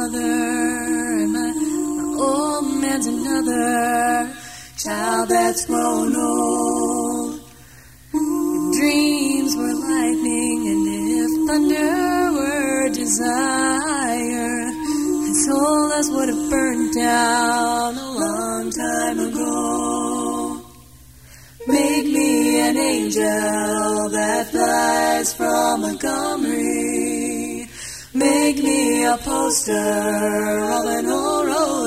mother, and my old man's another child that's grown old. If dreams were lightning, and if thunder were desire, his whole house would have burned down a long time ago. Make me an angel that flies from Montgomery. Make me a poster of an old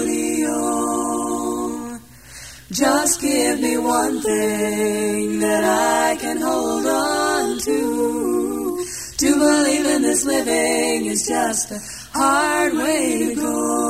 rodeo. Just give me one thing that I can hold on to. To believe in this living is just a hard way to go.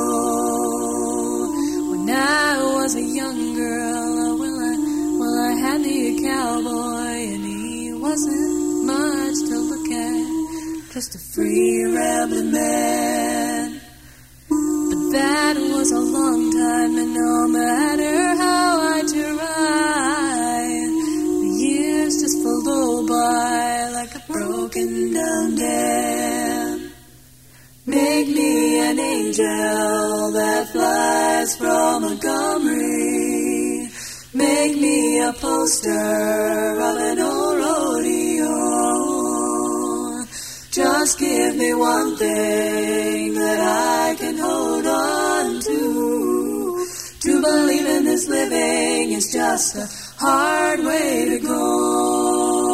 When I was a young girl, I had me a cowboy, and he wasn't much to look at, just a free rambling man. But that was a long time, and no matter how I tried, the years just flew by like a broken down dam. Make me an angel that flies from Montgomery. Make me a poster of an old rodeo. Just give me one thing that I can hold on to. To believe in this living is just a hard way to go.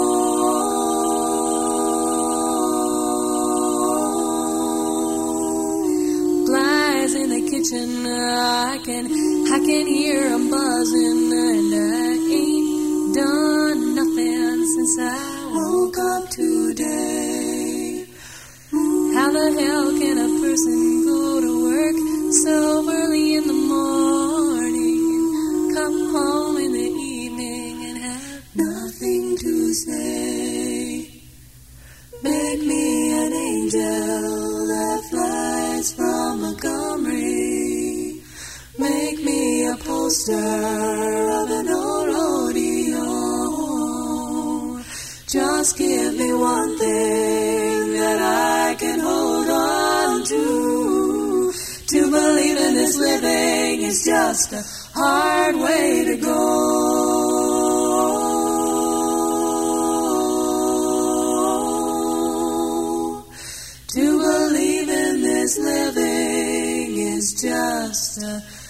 Flies in the kitchen, I can hear 'em buzzing, and I ain't done nothing since I woke up today. How the hell can a person go to work so early in the morning, come home in the evening and have nothing to say? Make me an angel that flies from Montgomery. Make me a poster of an old rodeo. Just give me one thing that I can hold on to. To believe in this living is just a hard way to go. To believe in this living is just a